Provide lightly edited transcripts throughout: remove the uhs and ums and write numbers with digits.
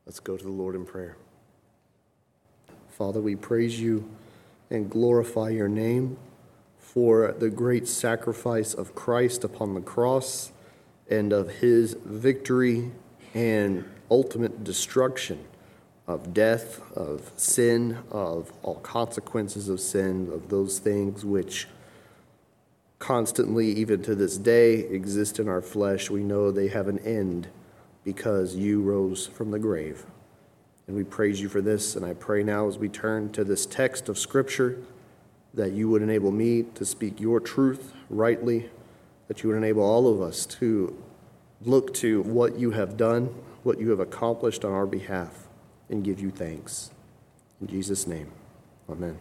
Let's go to the Lord in prayer. Father, we praise you and glorify your name for the great sacrifice of Christ upon the cross and of his victory and ultimate destruction of death, of sin, of all consequences of sin, of those things which constantly, even to this day, exist in our flesh. We know they have an end because you rose from the grave. And we praise you for this, and I pray now as we turn to this text of Scripture that you would enable me to speak your truth rightly, that you would enable all of us to look to what you have done, what you have accomplished on our behalf, and give you thanks. In Jesus' name, amen.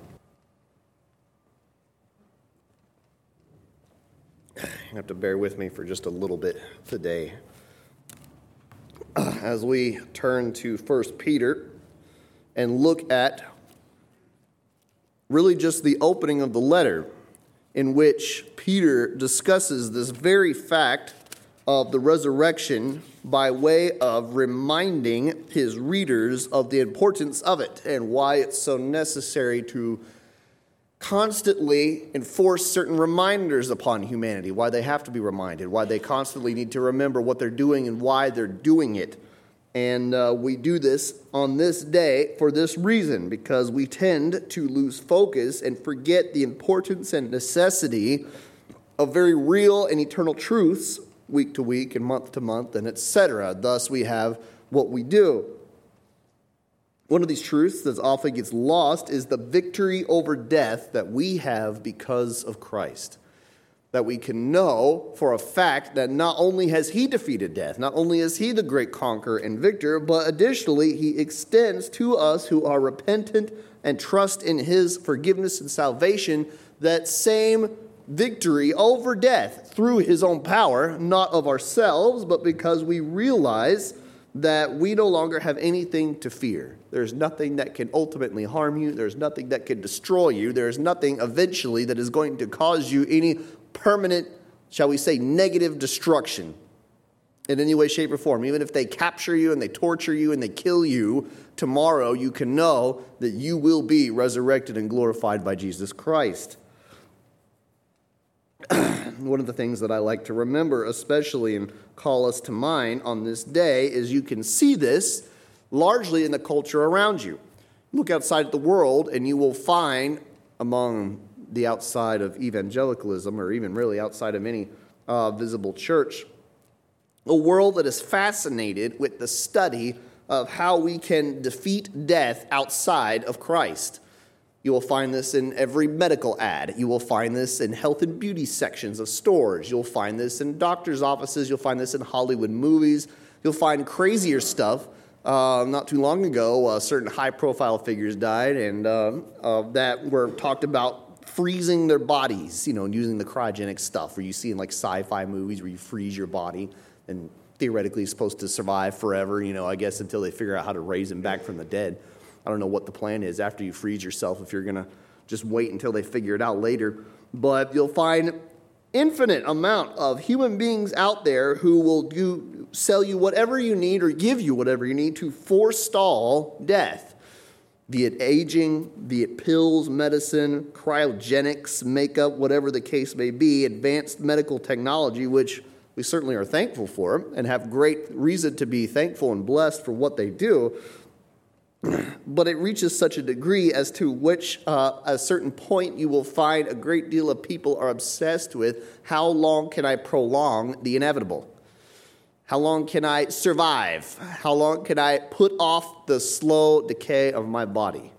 You have to bear with me for just a little bit today. As we turn to 1 Peter and look at really just the opening of the letter in which Peter discusses this very fact of the resurrection by way of reminding his readers of the importance of it and why it's so necessary to constantly enforce certain reminders upon humanity, why they have to be reminded, why they constantly need to remember what they're doing and why they're doing it. And we do this on this day for this reason, because we tend to lose focus and forget the importance and necessity of very real and eternal truths week to week and month to month and etc. Thus we have what we do. One of these truths that often gets lost is the victory over death that we have because of Christ. That we can know for a fact that not only has he defeated death, not only is he the great conqueror and victor, but additionally he extends to us who are repentant and trust in his forgiveness and salvation that same victory over death through his own power, not of ourselves, but because we realize that we no longer have anything to fear. There's nothing that can ultimately harm you. There's nothing that can destroy you. There's nothing eventually that is going to cause you any permanent, shall we say, negative destruction in any way, shape, or form. Even if they capture you and they torture you and they kill you, tomorrow you can know that you will be resurrected and glorified by Jesus Christ. One of the things that I like to remember, especially and call us to mind on this day, is you can see this largely in the culture around you. Look outside at the world and you will find among the outside of evangelicalism, or even really outside of any visible church, a world that is fascinated with the study of how we can defeat death outside of Christ. You will find this in every medical ad. You will find this in health and beauty sections of stores. You'll find this in doctor's offices. You'll find this in Hollywood movies. You'll find crazier stuff. Not too long ago, certain high-profile figures died, and that were talked about freezing their bodies, and using the cryogenic stuff where you see in like sci-fi movies where you freeze your body and theoretically it's supposed to survive forever, I guess until they figure out how to raise him back from the dead. I don't know what the plan is after you freeze yourself, if you're going to just wait until they figure it out later. But you'll find infinite amount of human beings out there who will sell you whatever you need or give you whatever you need to forestall death. Be it aging, be it pills, medicine, cryogenics, makeup, whatever the case may be, advanced medical technology, which we certainly are thankful for and have great reason to be thankful and blessed for what they do. But it reaches such a degree as to which, at a certain point, you will find a great deal of people are obsessed with how long can I prolong the inevitable? How long can I survive? How long can I put off the slow decay of my body?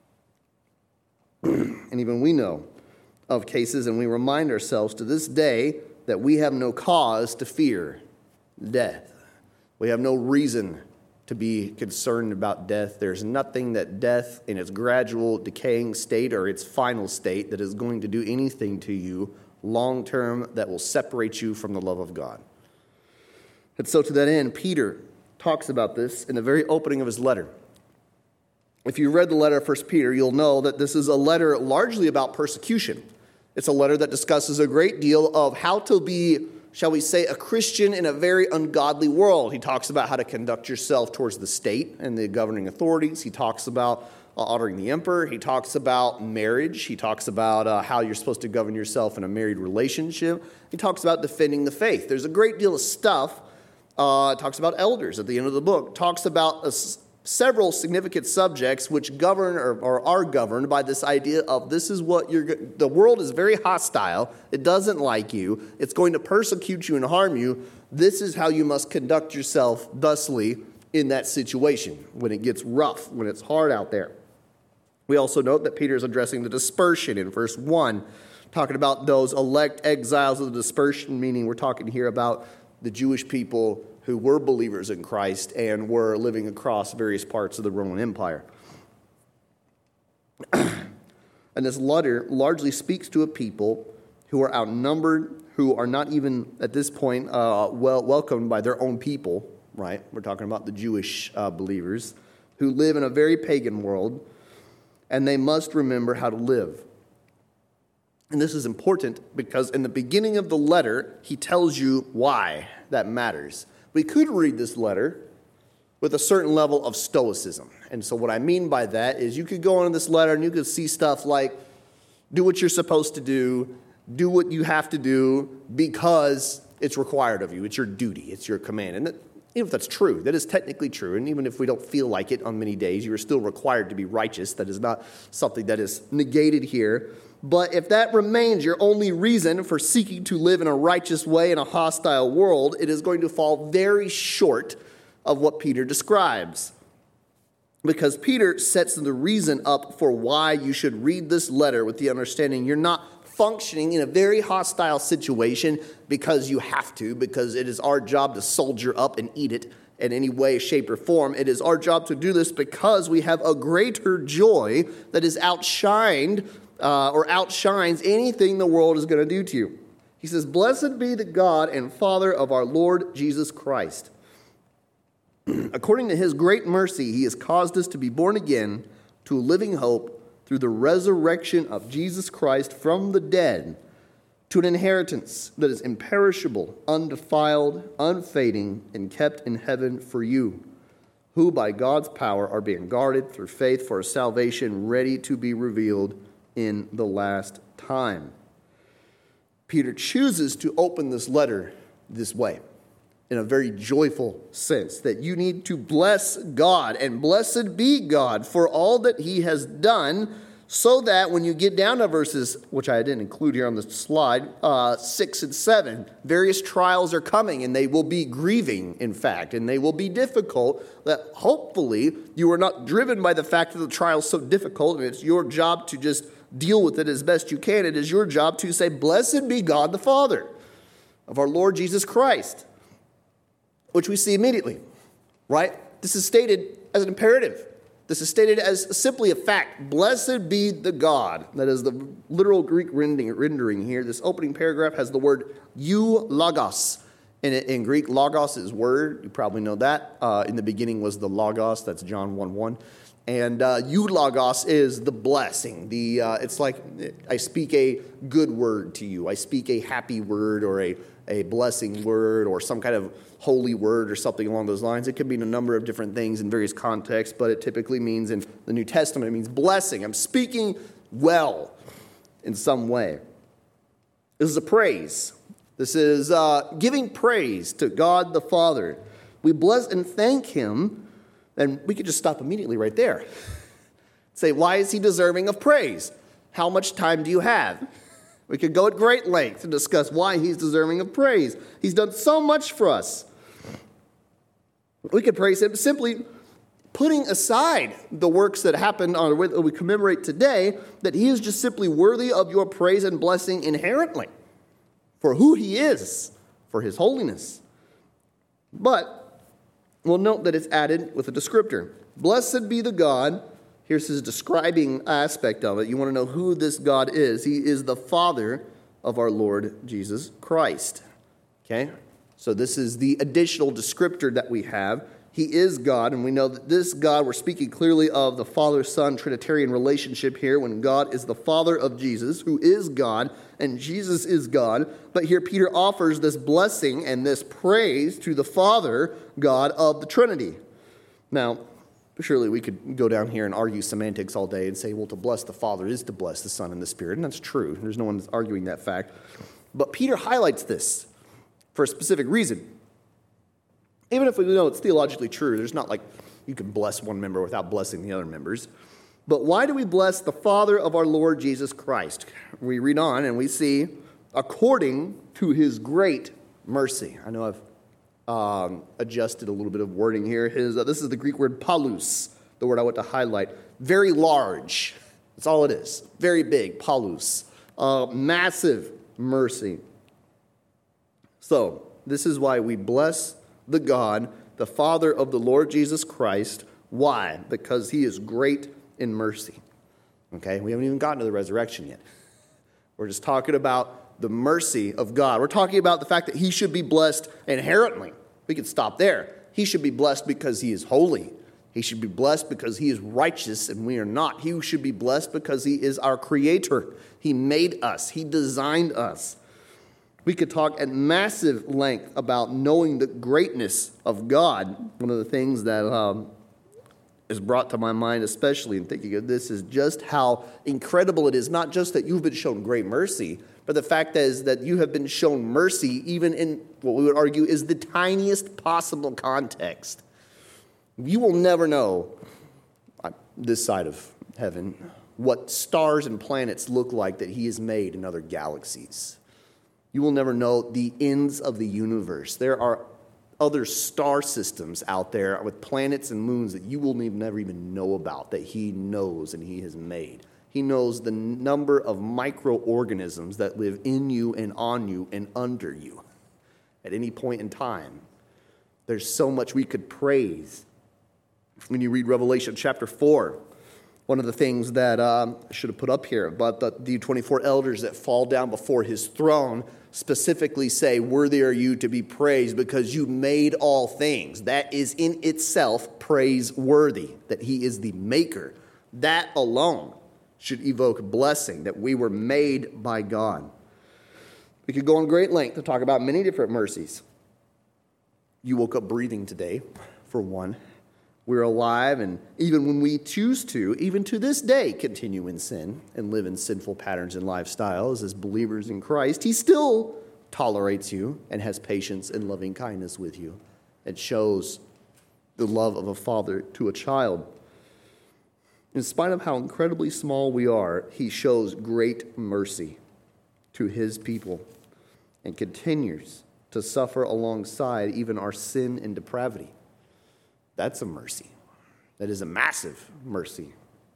And even we know of cases, and we remind ourselves to this day that we have no cause to fear death. We have no reason to be concerned about death. There's nothing that death in its gradual decaying state or its final state that is going to do anything to you long term that will separate you from the love of God. And so to that end, Peter talks about this in the very opening of his letter. If you read the letter of 1 Peter, you'll know that this is a letter largely about persecution. It's a letter that discusses a great deal of how to be shall we say, a Christian in a very ungodly world. He talks about how to conduct yourself towards the state and the governing authorities. He talks about honoring the emperor. He talks about marriage. He talks about how you're supposed to govern yourself in a married relationship. He talks about defending the faith. There's a great deal of stuff. Talks about elders at the end of the book. Talks about several significant subjects which govern or are governed by this idea of this is what the world is very hostile. It doesn't like you. It's going to persecute you and harm you. This is how you must conduct yourself thusly in that situation when it gets rough, when it's hard out there. We also note that Peter is addressing the dispersion in verse 1, talking about those elect exiles of the dispersion, meaning we're talking here about the Jewish people who were believers in Christ and were living across various parts of the Roman Empire. And this letter largely speaks to a people who are outnumbered, who are not even at this point welcomed by their own people, right? We're talking about the Jewish believers who live in a very pagan world, and they must remember how to live. And this is important because in the beginning of the letter, he tells you why that matters. We could read this letter with a certain level of stoicism. And so what I mean by that is you could go into this letter and you could see stuff like, do what you're supposed to do what you have to do because it's required of you. It's your duty. It's your command. And even if that's true, that is technically true. And even if we don't feel like it on many days, you are still required to be righteous. That is not something that is negated here. But if that remains your only reason for seeking to live in a righteous way in a hostile world, it is going to fall very short of what Peter describes. Because Peter sets the reason up for why you should read this letter with the understanding you're not functioning in a very hostile situation because you have to, because it is our job to soldier up and eat it in any way, shape, or form. It is our job to do this because we have a greater joy that is outshines anything the world is going to do to you. He says, "Blessed be the God and Father of our Lord Jesus Christ. According to his great mercy, he has caused us to be born again to a living hope through the resurrection of Jesus Christ from the dead, to an inheritance that is imperishable, undefiled, unfading, and kept in heaven for you, who by God's power are being guarded through faith for a salvation ready to be revealed in the last time." Peter chooses to open this letter this way, in a very joyful sense, that you need to bless God, and blessed be God for all that he has done, so that when you get down to verses, which I didn't include here on the slide, 6 and 7, various trials are coming, and they will be grieving, in fact, and they will be difficult, that hopefully you are not driven by the fact that the trial is so difficult, and it's your job to just deal with it as best you can. It is your job to say, "Blessed be God the Father of our Lord Jesus Christ," which we see immediately, right? This is stated as an imperative. This is stated as simply a fact. Blessed be the God. That is the literal Greek rendering here. This opening paragraph has the word eulogos in it. In Greek, logos is word. You probably know that. In the beginning was the logos. That's John 1:1. And eulogos is the blessing. It's like I speak a good word to you. I speak a happy word or a blessing word or some kind of holy word or something along those lines. It can mean a number of different things in various contexts, but it typically means in the New Testament, it means blessing. I'm speaking well in some way. This is a praise. This is giving praise to God the Father. We bless and thank him, and we could just stop immediately right there. Say, why is he deserving of praise? How much time do you have? We could go at great length to discuss why he's deserving of praise. He's done so much for us. We could praise him simply putting aside the works that happened on that we commemorate today, that he is just simply worthy of your praise and blessing inherently for who he is, for his holiness. But we'll note that it's added with a descriptor. Blessed be the God. Here's his describing aspect of it. You want to know who this God is. He is the Father of our Lord Jesus Christ. Okay? So this is the additional descriptor that we have. He is God, and we know that this God, we're speaking clearly of the Father-Son Trinitarian relationship here, when God is the Father of Jesus, who is God, and Jesus is God. But here Peter offers this blessing and this praise to the Father, God of the Trinity. Now, surely we could go down here and argue semantics all day and say, well, to bless the Father is to bless the Son and the Spirit, and that's true. There's no one that's arguing that fact. But Peter highlights this for a specific reason. Even if we know it's theologically true, there's not like you can bless one member without blessing the other members. But why do we bless the Father of our Lord Jesus Christ? We read on and we see, according to his great mercy. I know I've adjusted a little bit of wording here. This is the Greek word palus, the word I want to highlight. Very large. That's all it is. Very big, palus. Massive mercy. So, this is why we bless the God, the Father of the Lord Jesus Christ. Why? Because he is great in mercy. Okay? We haven't even gotten to the resurrection yet. We're just talking about the mercy of God. We're talking about the fact that he should be blessed inherently. We could stop there. He should be blessed because he is holy. He should be blessed because he is righteous and we are not. He should be blessed because he is our creator. He made us. He designed us. We could talk at massive length about knowing the greatness of God. One of the things that is brought to my mind, especially in thinking of this, is just how incredible it is. Not just that you've been shown great mercy, but the fact is that you have been shown mercy even in what we would argue is the tiniest possible context. You will never know, this side of heaven, what stars and planets look like that he has made in other galaxies. You will never know the ends of the universe. There are other star systems out there with planets and moons that you will never even know about, that he knows and he has made. He knows the number of microorganisms that live in you and on you and under you at any point in time. There's so much we could praise. When you read Revelation chapter 4, one of the things that I should have put up here, but the 24 elders that fall down before his throne specifically say, worthy are you to be praised because you made all things. That is in itself praiseworthy, that he is the maker. That alone should evoke blessing, that we were made by God. We could go on great length to talk about many different mercies. You woke up breathing today, for one. We're alive, and even when we choose to, even to this day, continue in sin and live in sinful patterns and lifestyles as believers in Christ, he still tolerates you and has patience and loving kindness with you. It shows the love of a father to a child. In spite of how incredibly small we are, he shows great mercy to his people and continues to suffer alongside even our sin and depravity. That's a mercy. That is a massive mercy.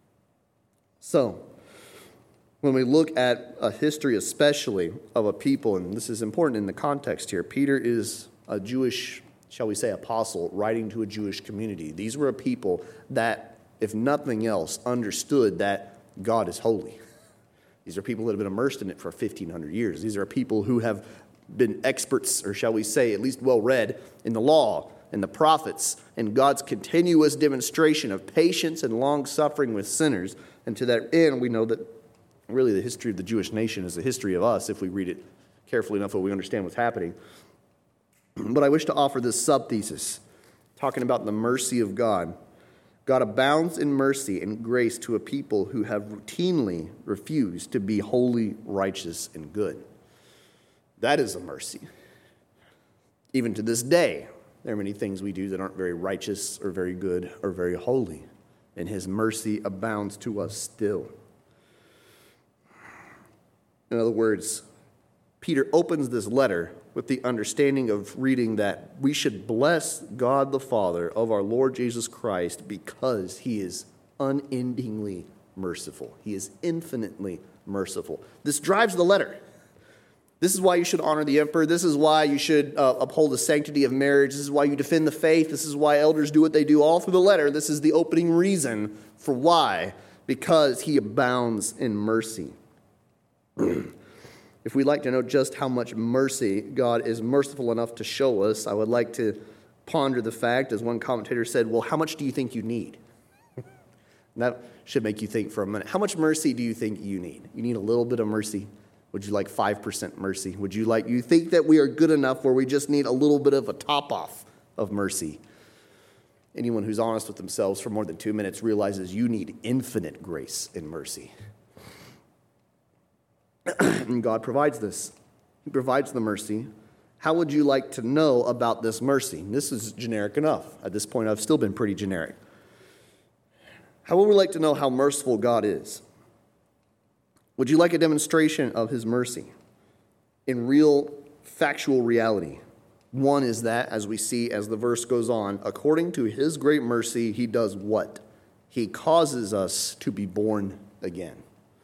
So, when we look at a history especially of a people, and this is important in the context here, Peter is a Jewish, shall we say, apostle writing to a Jewish community. These were a people that, if nothing else, understood that God is holy. These are people that have been immersed in it for 1,500 years. These are people who have been experts, or shall we say, at least well-read in the law and the prophets, and God's continuous demonstration of patience and long-suffering with sinners. And to that end, we know that really the history of the Jewish nation is the history of us, if we read it carefully enough, we understand what's happening. But I wish to offer this sub-thesis, talking about the mercy of God. God abounds in mercy and grace to a people who have routinely refused to be holy, righteous, and good. That is a mercy. Even to this day, there are many things we do that aren't very righteous or very good or very holy, and his mercy abounds to us still. In other words, Peter opens this letter with the understanding of reading that we should bless God the Father of our Lord Jesus Christ because he is unendingly merciful. He is infinitely merciful. This drives the letter. This is why you should honor the emperor. This is why you should uphold the sanctity of marriage. This is why you defend the faith. This is why elders do what they do all through the letter. This is the opening reason for why. Because he abounds in mercy. If we'd like to know just how much mercy God is merciful enough to show us, I would like to ponder the fact, as one commentator said, well, how much do you think you need? That should make you think for a minute. How much mercy do you think you need? You need a little bit of mercy? Would you like 5% mercy? Would you think that we are good enough where we just need a little bit of a top-off of mercy? Anyone who's honest with themselves for more than 2 minutes realizes you need infinite grace and mercy. And God provides this. He provides the mercy. How would you like to know about this mercy? This is generic enough. At this point, I've still been pretty generic. How would we like to know how merciful God is? Would you like a demonstration of his mercy in real, factual reality? One is that, as we see as the verse goes on, according to his great mercy, he does what? He causes us to be born again.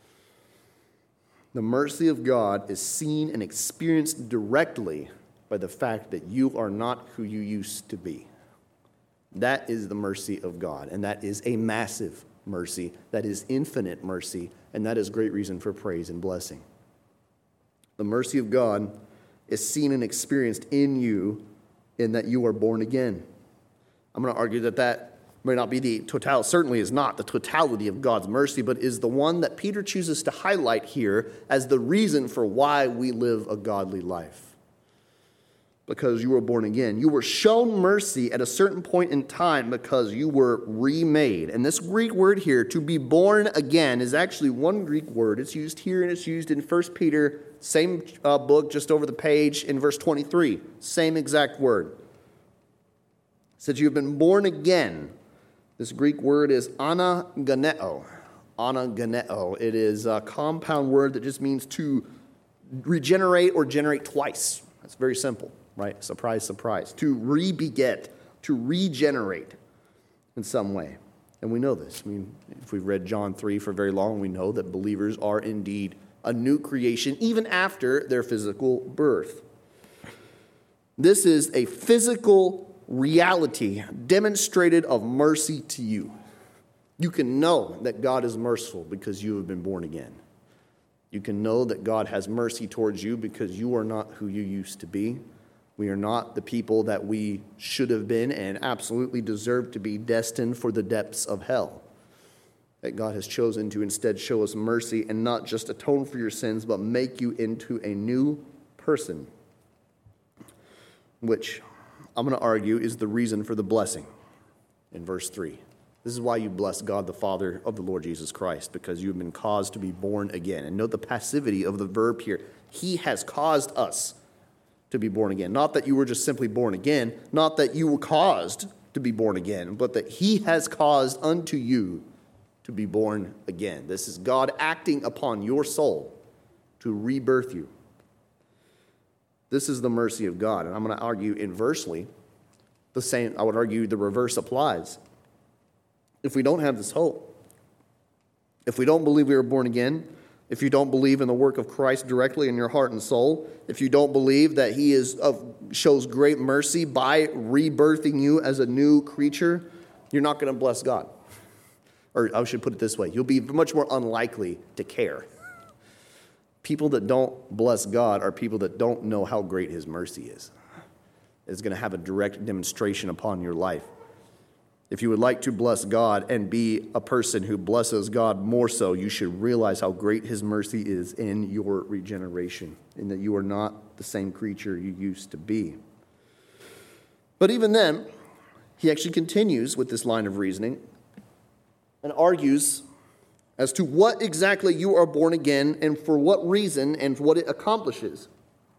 The mercy of God is seen and experienced directly by the fact that you are not who you used to be. That is the mercy of God, and that is a massive mercy. That is infinite mercy, and that is great reason for praise and blessing. The mercy of God is seen and experienced in you in that you are born again. I'm going to argue that may not be the totality, certainly is not the totality of God's mercy, but is the one that Peter chooses to highlight here as the reason for why we live a godly life. Because you were born again. You were shown mercy at a certain point in time because you were remade. And this Greek word here, to be born again, is actually one Greek word. It's used here and it's used in 1 Peter, same book, just over the page in verse 23. Same exact word. It says you have been born again. This Greek word is anageneo. Anageneo. It is a compound word that just means to regenerate or generate twice. That's very simple. Right? Surprise, surprise. To re-beget, to regenerate in some way. And we know this. I mean, if we've read John 3 for very long, we know that believers are indeed a new creation, even after their physical birth. This is a physical reality demonstrated of mercy to you. You can know that God is merciful because you have been born again. You can know that God has mercy towards you because you are not who you used to be. We are not the people that we should have been and absolutely deserve to be, destined for the depths of hell. That God has chosen to instead show us mercy and not just atone for your sins, but make you into a new person, which I'm going to argue is the reason for the blessing in verse 3. This is why you bless God the Father of the Lord Jesus Christ, because you have been caused to be born again. And note the passivity of the verb here. He has caused us to be born again. Not that you were just simply born again, not that you were caused to be born again, but that he has caused unto you to be born again. This is God acting upon your soul to rebirth you. This is the mercy of God. And I'm going to argue inversely the same. I would argue the reverse applies. If we don't have this hope, if we don't believe we were born again, if you don't believe in the work of Christ directly in your heart and soul, if you don't believe that he shows great mercy by rebirthing you as a new creature, you're not going to bless God. Or I should put it this way, you'll be much more unlikely to care. People that don't bless God are people that don't know how great his mercy is. It's going to have a direct demonstration upon your life. If you would like to bless God and be a person who blesses God more so, you should realize how great his mercy is in your regeneration, and that you are not the same creature you used to be. But even then, he actually continues with this line of reasoning and argues as to what exactly you are born again and for what reason and what it accomplishes.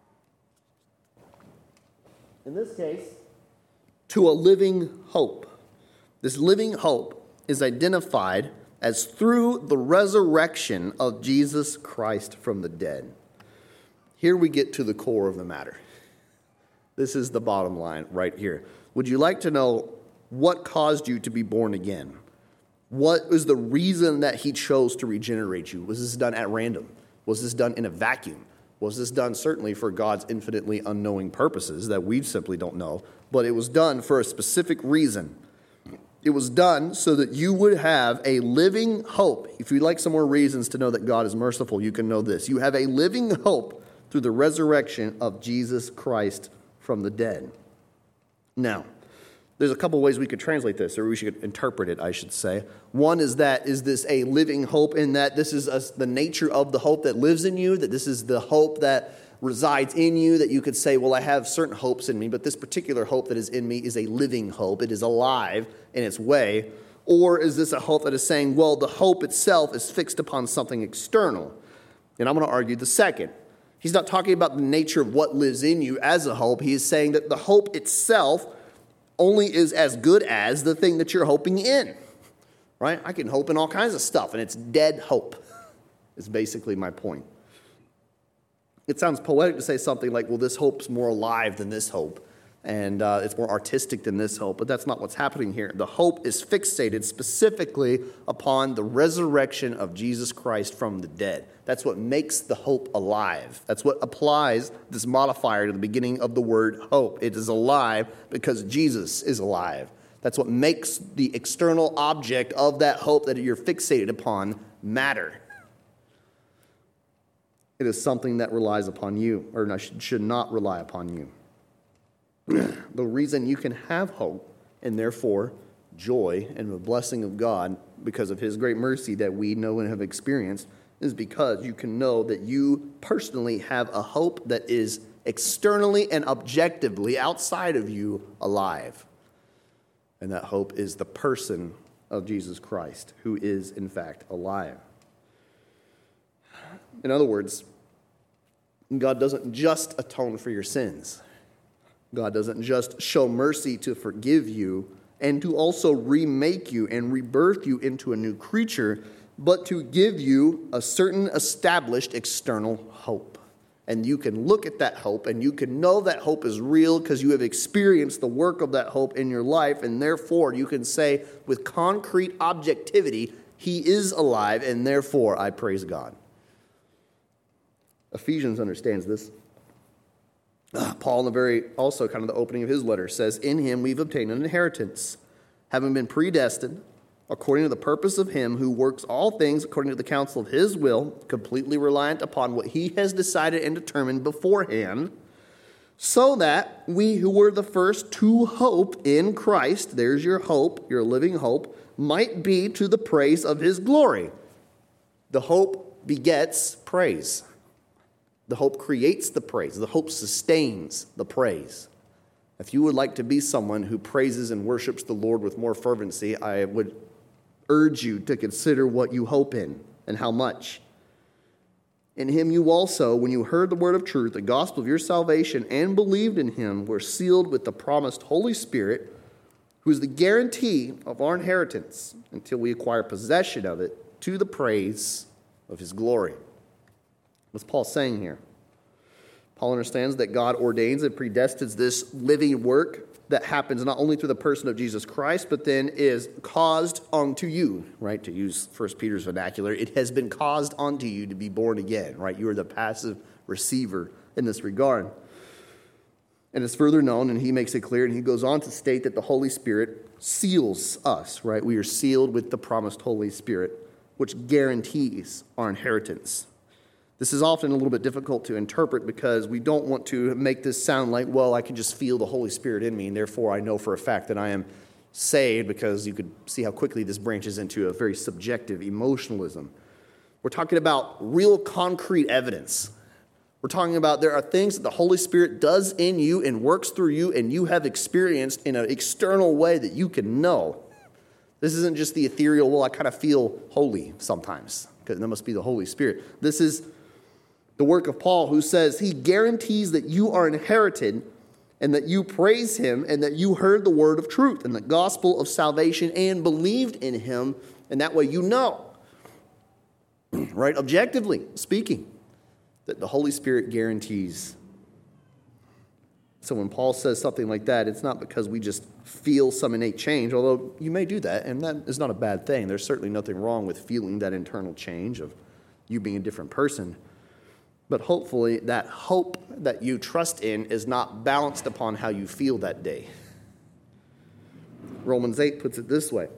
In this case, to a living hope. This living hope is identified as through the resurrection of Jesus Christ from the dead. Here we get to the core of the matter. This is the bottom line right here. Would you like to know what caused you to be born again? What was the reason that he chose to regenerate you? Was this done at random? Was this done in a vacuum? Was this done certainly for God's infinitely unknowing purposes that we simply don't know? But it was done for a specific reason. It was done so that you would have a living hope. If you'd like some more reasons to know that God is merciful, you can know this. You have a living hope through the resurrection of Jesus Christ from the dead. Now, There's a couple ways we could translate this, or we should interpret it, I should say. One is that, is this a living hope in that this is the nature of the hope that lives in you, that this is the hope that resides in you, that you could say, well, I have certain hopes in me, but this particular hope that is in me is a living hope. It is alive in its way. Or is this a hope that is saying, well, the hope itself is fixed upon something external? And I'm going to argue the second. He's not talking about the nature of what lives in you as a hope. He is saying that the hope itself only is as good as the thing that you're hoping in, right? I can hope in all kinds of stuff, and it's dead hope, is basically my point. It sounds poetic to say something like, well, this hope's more alive than this hope, and it's more artistic than this hope, but that's not what's happening here. The hope is fixated specifically upon the resurrection of Jesus Christ from the dead. That's what makes the hope alive. That's what applies this modifier to the beginning of the word hope. It is alive because Jesus is alive. That's what makes the external object of that hope that you're fixated upon matter. It is something that relies upon you, or should not rely upon you. The reason you can have hope, and therefore joy and the blessing of God because of his great mercy that we know and have experienced, is because you can know that you personally have a hope that is externally and objectively outside of you alive. And that hope is the person of Jesus Christ, who is in fact alive. In other words, God doesn't just atone for your sins. God doesn't just show mercy to forgive you and to also remake you and rebirth you into a new creature, but to give you a certain established external hope. And you can look at that hope and you can know that hope is real because you have experienced the work of that hope in your life, and therefore you can say with concrete objectivity, he is alive, and therefore I praise God. Ephesians understands this. Paul, in the opening of his letter, says, in him we've obtained an inheritance, having been predestined, according to the purpose of him who works all things according to the counsel of his will, completely reliant upon what he has decided and determined beforehand, so that we who were the first to hope in Christ, there's your hope, your living hope, might be to the praise of his glory. The hope begets praise. The hope creates the praise. The hope sustains the praise. If you would like to be someone who praises and worships the Lord with more fervency, I would urge you to consider what you hope in and how much. In him you also, when you heard the word of truth, the gospel of your salvation, and believed in him, were sealed with the promised Holy Spirit, who is the guarantee of our inheritance until we acquire possession of it to the praise of his glory. What's Paul saying here? Paul understands that God ordains and predestines this living work that happens not only through the person of Jesus Christ, but then is caused unto you, right? To use 1 Peter's vernacular, it has been caused unto you to be born again, right? You are the passive receiver in this regard. And it's further known, and he makes it clear, and he goes on to state that the Holy Spirit seals us, right? We are sealed with the promised Holy Spirit, which guarantees our inheritance. This is often a little bit difficult to interpret because we don't want to make this sound like, well, I can just feel the Holy Spirit in me, and therefore I know for a fact that I am saved, because you could see how quickly this branches into a very subjective emotionalism. We're talking about real concrete evidence. We're talking about there are things that the Holy Spirit does in you and works through you, and you have experienced in an external way that you can know. This isn't just the ethereal, well, I kind of feel holy sometimes, because that must be the Holy Spirit. This is the work of Paul, who says he guarantees that you are inherited and that you praise him and that you heard the word of truth and the gospel of salvation and believed in him, and that way you know, right, objectively speaking, that the Holy Spirit guarantees. So when Paul says something like that, it's not because we just feel some innate change, although you may do that, and that is not a bad thing. There's certainly nothing wrong with feeling that internal change of you being a different person. But hopefully that hope that you trust in is not balanced upon how you feel that day. Romans 8 puts it this way.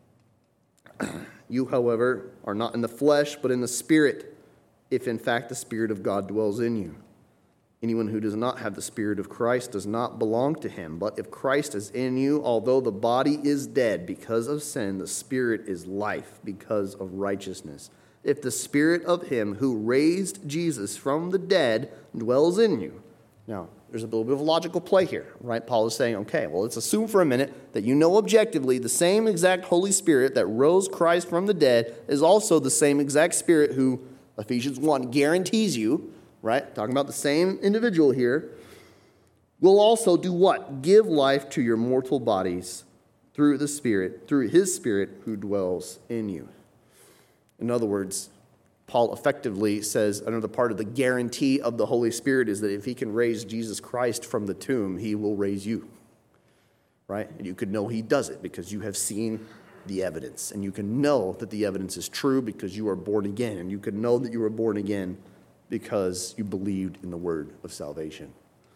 You, however, are not in the flesh, but in the Spirit, if in fact the Spirit of God dwells in you. Anyone who does not have the Spirit of Christ does not belong to him. But if Christ is in you, although the body is dead because of sin, the Spirit is life because of righteousness. If the Spirit of him who raised Jesus from the dead dwells in you. Now, there's a little bit of a logical play here, right? Paul is saying, okay, well, let's assume for a minute that you know objectively the same exact Holy Spirit that rose Christ from the dead is also the same exact Spirit who Ephesians 1 guarantees you, right? Talking about the same individual here, will also do what? Give life to your mortal bodies through the Spirit, through his Spirit who dwells in you. In other words, Paul effectively says another part of the guarantee of the Holy Spirit is that if he can raise Jesus Christ from the tomb, he will raise you, right? And you could know he does it because you have seen the evidence, and you can know that the evidence is true because you are born again, and you can know that you were born again because you believed in the word of salvation.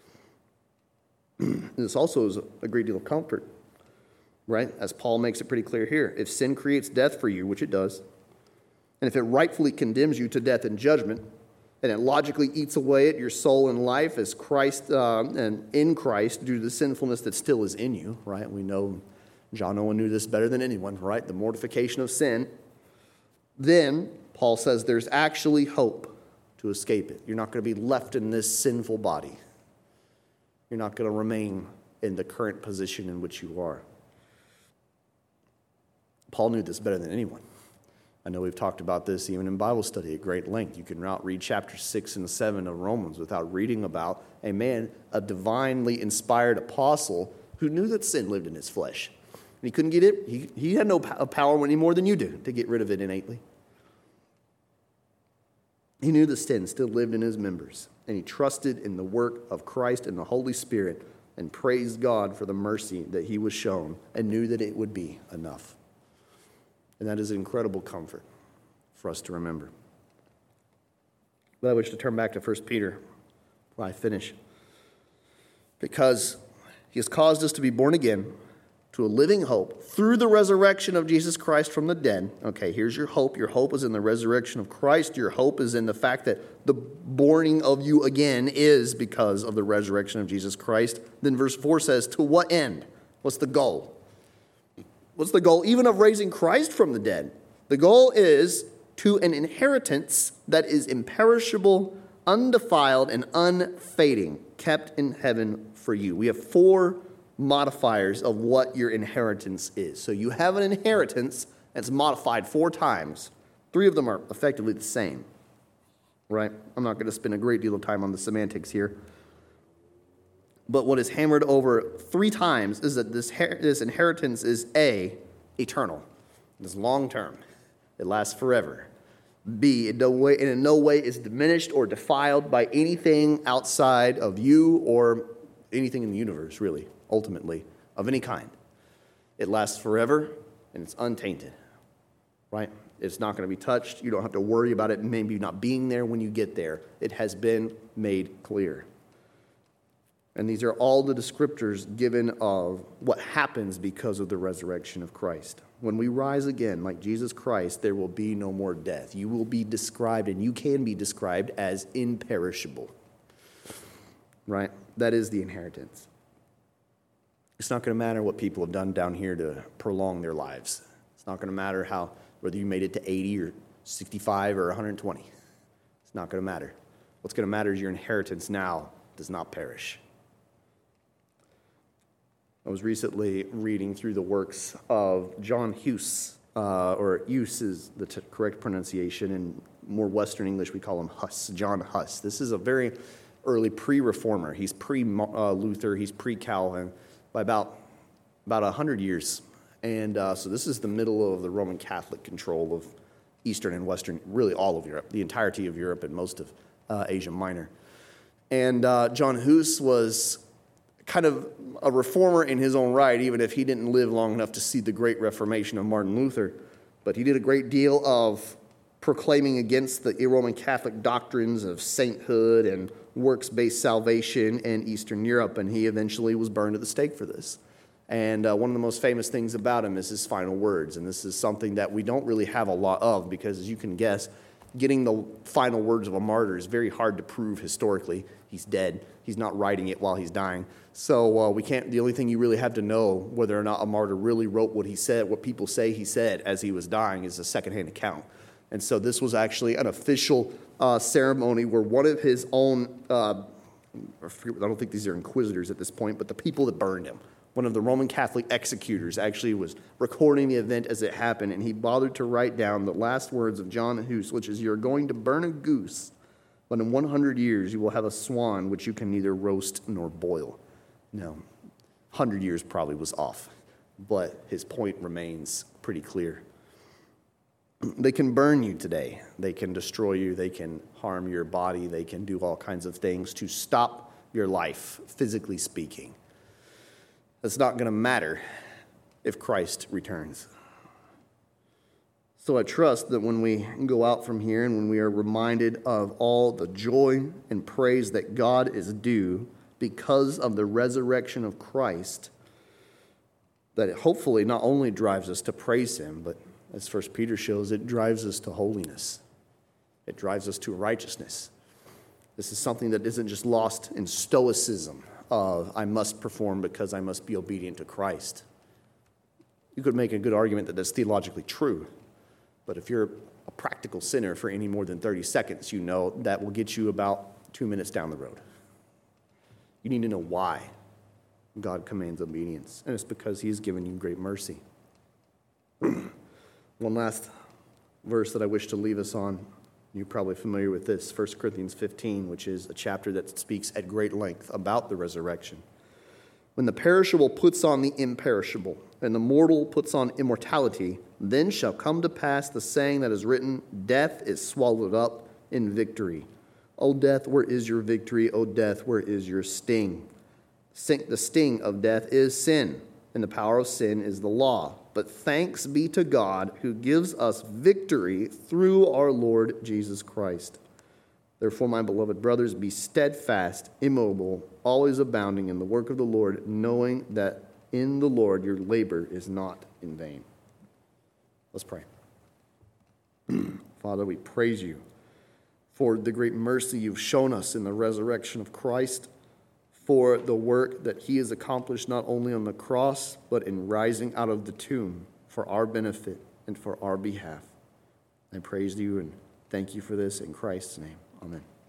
This also is a great deal of comfort, right? As Paul makes it pretty clear here. If sin creates death for you, which it does, and if it rightfully condemns you to death and judgment, and it logically eats away at your soul and life as Christ and in Christ due to the sinfulness that still is in you, right? We know John Owen knew this better than anyone, right? The mortification of sin. Then Paul says there's actually hope to escape it. You're not going to be left in this sinful body. You're not going to remain in the current position in which you are. Paul knew this better than anyone. I know we've talked about this even in Bible study at great length. You can read chapters 6 and 7 of Romans without reading about a man, a divinely inspired apostle who knew that sin lived in his flesh. And he couldn't get it. He had no power any more than you do to get rid of it innately. He knew the sin still lived in his members, and he trusted in the work of Christ and the Holy Spirit and praised God for the mercy that he was shown and knew that it would be enough. And that is an incredible comfort for us to remember. But I wish to turn back to 1 Peter before I finish. Because he has caused us to be born again to a living hope through the resurrection of Jesus Christ from the dead. Okay, here's your hope. Your hope is in the resurrection of Christ. Your hope is in the fact that the borning of you again is because of the resurrection of Jesus Christ. Then verse 4 says, to what end? What's the goal? What's the goal even of raising Christ from the dead? The goal is to an inheritance that is imperishable, undefiled, and unfading, kept in heaven for you. We have 4 modifiers of what your inheritance is. So you have an inheritance that's modified 4 times. 3 of them are effectively the same, right? I'm not going to spend a great deal of time on the semantics here. But what is hammered over 3 times is that this inheritance is A, eternal. It is long term. It lasts forever. B, it in no way is diminished or defiled by anything outside of you or anything in the universe, really, ultimately, of any kind. It lasts forever, and it's untainted, right? It's not going to be touched. You don't have to worry about it maybe not being there when you get there. It has been made clear. And these are all the descriptors given of what happens because of the resurrection of Christ. When we rise again, like Jesus Christ, there will be no more death. You will be described, and you can be described as imperishable, right? That is the inheritance. It's not going to matter what people have done down here to prolong their lives. It's not going to matter whether you made it to 80 or 65 or 120. It's not going to matter. What's going to matter is your inheritance now does not perish. I was recently reading through the works of John Hus, or Hus is the correct pronunciation. In more Western English, we call him Huss, John Huss. This is a very early pre-reformer. He's pre-Luther, he's pre-Calvin by about 100 years. And so this is the middle of the Roman Catholic control of Eastern and Western, really all of Europe, the entirety of Europe and most of Asia Minor. And John Hus was kind of a reformer in his own right, even if he didn't live long enough to see the great Reformation of Martin Luther. But he did a great deal of proclaiming against the Roman Catholic doctrines of sainthood and works-based salvation in Eastern Europe, and he eventually was burned at the stake for this. And one of the most famous things about him is his final words, and this is something that we don't really have a lot of because, as you can guess, getting the final words of a martyr is very hard to prove historically. He's dead. He's not writing it while he's dying. So we can't. The only thing you really have to know whether or not a martyr really wrote what he said, what people say he said as he was dying, is a secondhand account. And so this was actually an official ceremony where one of his own, I don't think these are inquisitors at this point, but the people that burned him, one of the Roman Catholic executors, actually was recording the event as it happened, and he bothered to write down the last words of John Hus, which is, "You're going to burn a goose, but in 100 years you will have a swan which you can neither roast nor boil." No, 100 years probably was off, but his point remains pretty clear. They can burn you today. They can destroy you. They can harm your body. They can do all kinds of things to stop your life, physically speaking. That's not going to matter if Christ returns. So I trust that when we go out from here and when we are reminded of all the joy and praise that God is due because of the resurrection of Christ, that it hopefully not only drives us to praise him, but as 1 Peter shows, it drives us to holiness. It drives us to righteousness. This is something that isn't just lost in stoicism of, I must perform because I must be obedient to Christ. You could make a good argument that that's theologically true, but if you're a practical sinner for any more than 30 seconds, you know that will get you about 2 minutes down the road. You need to know why God commands obedience, and it's because he has given you great mercy. One last verse that I wish to leave us on. You're probably familiar with this, 1 Corinthians 15, which is a chapter that speaks at great length about the resurrection. When the perishable puts on the imperishable, and the mortal puts on immortality, then shall come to pass the saying that is written, death is swallowed up in victory. O death, where is your victory? O death, where is your sting? The sting of death is sin, and the power of sin is the law. But thanks be to God who gives us victory through our Lord Jesus Christ. Therefore, my beloved brothers, be steadfast, immobile, always abounding in the work of the Lord, knowing that in the Lord your labor is not in vain. Let's pray. Father, we praise you for the great mercy you've shown us in the resurrection of Christ, for the work that he has accomplished not only on the cross, but in rising out of the tomb for our benefit and for our behalf. I praise you and thank you for this in Christ's name. Amen.